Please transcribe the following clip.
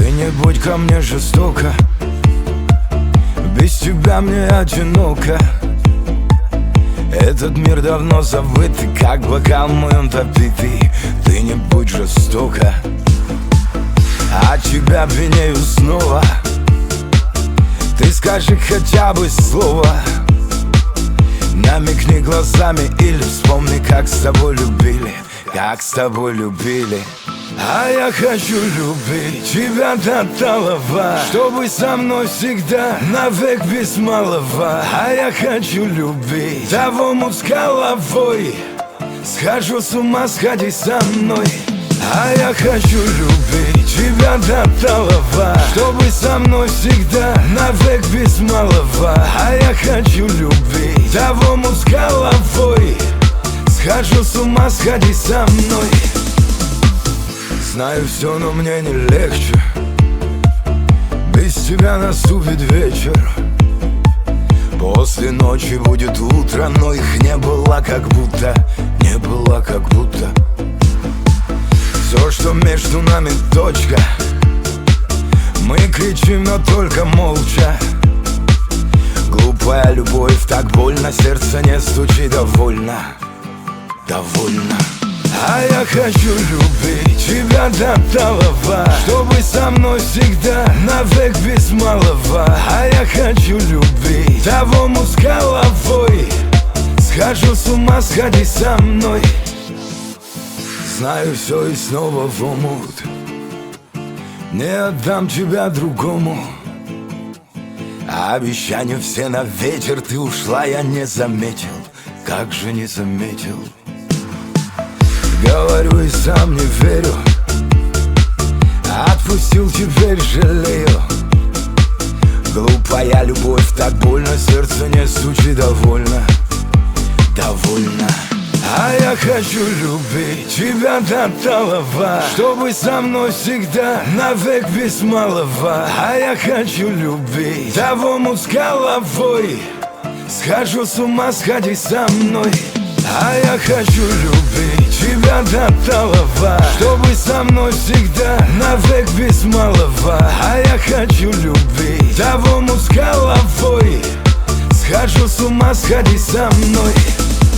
Ты не будь ко мне жестоко, без тебя мне одиноко. Этот мир давно забытый, как бокал мой он топитый. Ты не будь жестоко, а тебя обвиняю снова. Ты скажи хотя бы слово, намекни глазами или вспомни, как с тобой любили, как с тобой любили. А я хочу любить тебя до талого, чтобы со мной всегда, навек без малого. А я хочу любить того мут с головой, схожу с ума, сходи со мной. А я хочу любить тебя до талого, чтобы со мной всегда, навек без малого. А я хочу любить того мут с головой, схожу с ума, сходи со мной. Знаю все, но мне не легче, без тебя наступит вечер. После ночи будет утро, но их не было как будто, не было как будто. Все, что между нами точка, мы кричим, но только молча. Глупая любовь, так больно, сердце не стучит, довольно, довольно. А я хочу любить тебя до талого, чтобы со мной всегда, навек без малого. А я хочу любить того мут с головой, схожу с ума, сходи со мной. Знаю все и снова в омут, не отдам тебя другому. А обещания все на ветер, ты ушла, я не заметил, как же не заметил. Говорю и сам не верю, отпустил, теперь жалею. Глупая любовь, так больно, сердце не стучит, довольно, довольно. А я хочу любить тебя до талого, чтобы со мной всегда, навек без малого. А я хочу любить того мут с головой, схожу с ума, сходи со мной. А я хочу любить тебя до талого, чтобы со мной всегда, навек без малого. А я хочу любить того мут с головой, схожу с ума, сходи со мной.